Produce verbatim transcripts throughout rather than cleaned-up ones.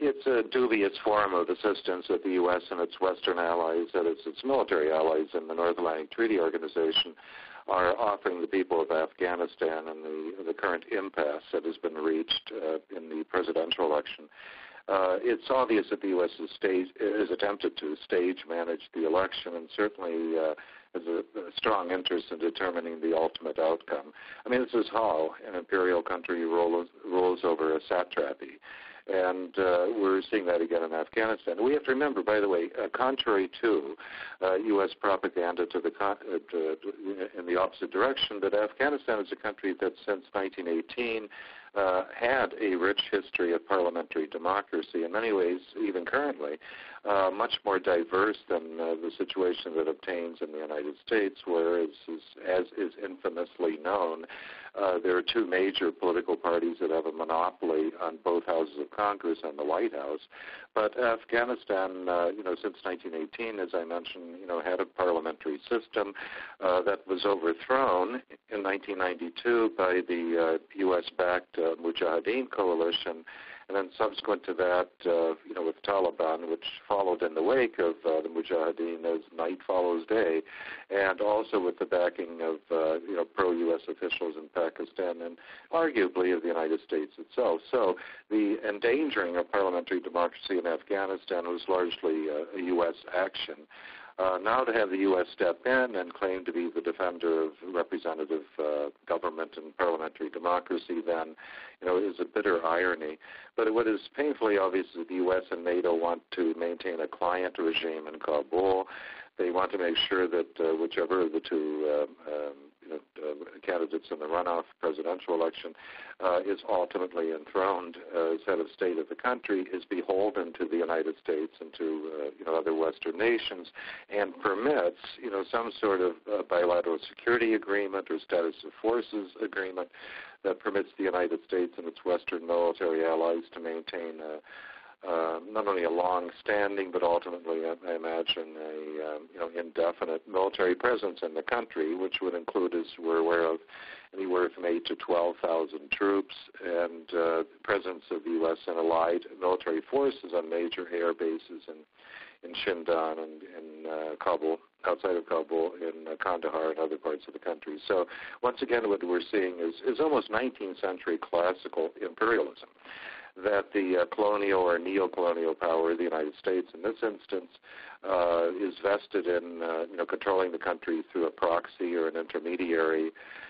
it's a dubious form of assistance that the U S and its Western allies, that is, its military allies in the North Atlantic Treaty Organization, are offering the people of Afghanistan and the, the current impasse that has been reached uh, in the presidential election. Uh, it's obvious that the U S has, stage, has attempted to stage manage the election and certainly uh, has a, a strong interest in determining the ultimate outcome. I mean, this is how an imperial country rolls, rolls over a satrapy. And uh, we're seeing that again in Afghanistan. We have to remember, by the way, uh, contrary to uh, U S propaganda to the con uh, to, in the opposite direction, that Afghanistan is a country that since nineteen eighteen uh, had a rich history of parliamentary democracy. In many ways, even currently, uh, much more diverse than uh, the situation that obtains in the United States, where, as is, as is infamously known, Uh, there are two major political parties that have a monopoly on both houses of Congress and the White House. But Afghanistan, uh, you know, since nineteen eighteen, as I mentioned, you know, had a parliamentary system uh, that was overthrown in nineteen ninety-two by the uh, U S-backed uh, Mujahideen coalition. And then subsequent to that, uh, you know, with Taliban, which followed in the wake of uh, the Mujahideen as night follows day, and also with the backing of, uh, you know, pro-U S officials in Pakistan and arguably of the United States itself. So the endangering of parliamentary democracy in Afghanistan was largely uh, a U S action. Uh, now to have the U S step in and claim to be the defender of representative uh, government and parliamentary democracy then, you know, is a bitter irony. But what is painfully obvious is that the U S and NATO want to maintain a client regime in Kabul. They want to make sure that uh, whichever of the two uh, um, you know, uh, candidates in the runoff presidential election uh, is ultimately enthroned uh, as head of state of the country is beholden to the United States and to uh, you know, other Western nations, and permits you know some sort of uh, bilateral security agreement or status of forces agreement that permits the United States and its Western military allies to maintain a Uh, not only a long-standing, but ultimately, I, I imagine, a um, you know indefinite military presence in the country, which would include, as we're aware of, anywhere from eight to twelve thousand troops and uh, presence of the U S and allied military forces on major air bases in in Shindan and in uh, Kabul, outside of Kabul, in uh, Kandahar and other parts of the country. So once again, what we're seeing is, is almost nineteenth century classical imperialism, that the uh, colonial or neo-colonial power of the United States in this instance uh, is vested in uh, you know, controlling the country through a proxy or an intermediary.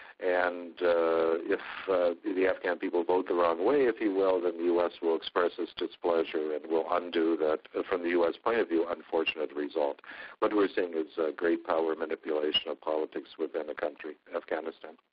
And uh, if uh, the Afghan people vote the wrong way, if you will, then the U S will express its displeasure and will undo that, uh, from the U S point of view, unfortunate result. What we're seeing is uh, great power manipulation of politics within a country, Afghanistan.